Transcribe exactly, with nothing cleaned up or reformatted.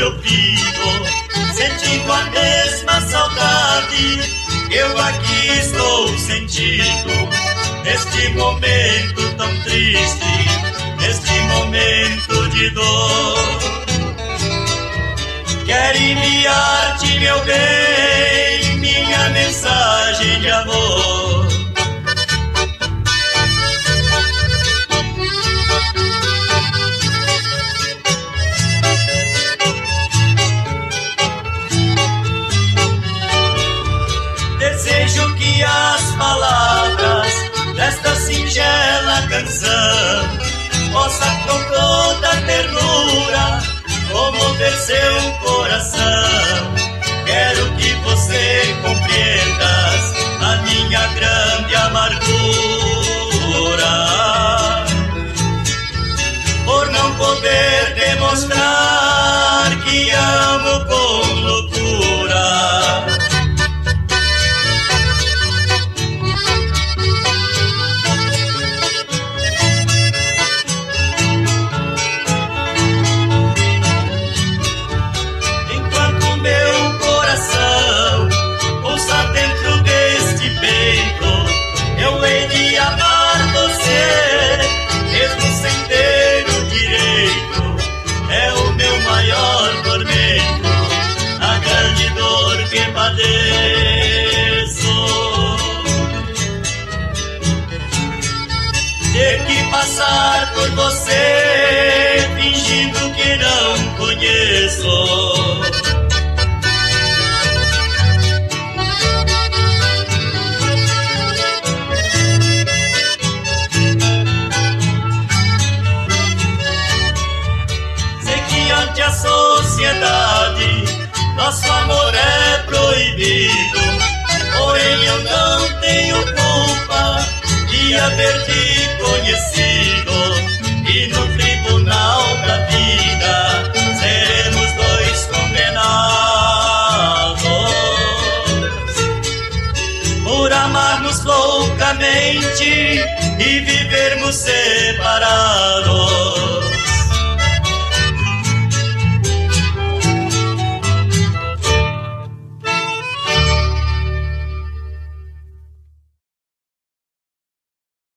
eu vivo, sentindo a mesma saudade que eu aqui estou sentindo, neste momento tão triste, neste momento de dor. Quero enviar-te, meu bem, minha mensagem de amor. Desejo que as palavras desta singela canção possa com toda ternura comover seu coração. Quero que você compreendas a minha grande amargura por não poder demonstrar que amo com loucura. Eu hei de amar você, mesmo sem ter o direito. É o meu maior tormento, a grande dor que padeço. Ter que passar por você, fingindo que não conheço. A sociedade, nosso amor é proibido, porém eu não tenho culpa de haver te conhecido. E no tribunal da vida seremos dois condenados por amarmos loucamente e vivermos sem